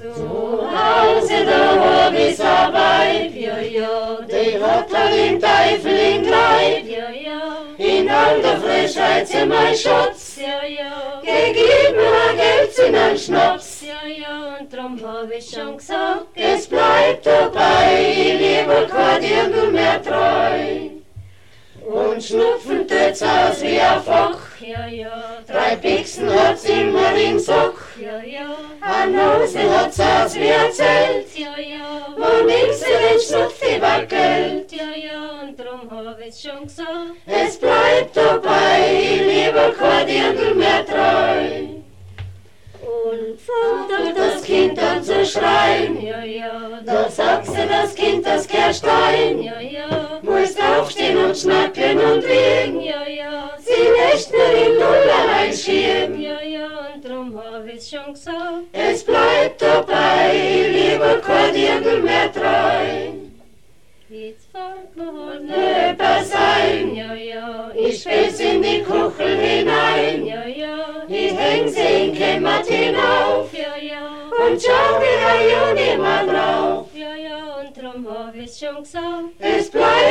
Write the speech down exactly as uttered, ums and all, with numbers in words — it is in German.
Zu Hause, da hab ich's Arbeit, ja, ja, die hat er den Teufel in Kleid, ja, ja, in all der Frischheit sind mein Schatz, ja, ja, gegib mir Geld in einen Schnaps, ja, ja, und drum hab ich schon gesagt, es bleibt dabei, ich lieber kein Dirndl mehr treu. Und Schnupfen tut's aus wie ein Fock, ja, ja, drei Pixen hat's immer im Sock, ja, ja, eine Nase hat's aus wie ein Zelt, ja, ja, wo nix in den Schnupfi wackelt, ja, ja, und drum hab ich's schon gesagt, es bleibt dabei, ich lieber kein Dirndl mehr treu. Und fängt das Kind an zu schreien, ja, ja, da sagt sie das Kind, das Kehrstein, ja, ja, musst aufstehen und schnacken und wiegen, ja, ja, sie lässt mir in Nullerlein schieben, ja, ja, und drum hab ich's schon gesagt, es bleibt dabei, lieber kein Dirndl mehr treu. Jetzt fällt mir halt nöber sein, ja, ja, ich spiel's in die Kuchel hinein, ja, ja, ich häng sie in Kämmert hinauf, ja, ja, und schau wie ein Junge mal drauf, ja, ja, und drum hab ich's schon gesagt, es bleibt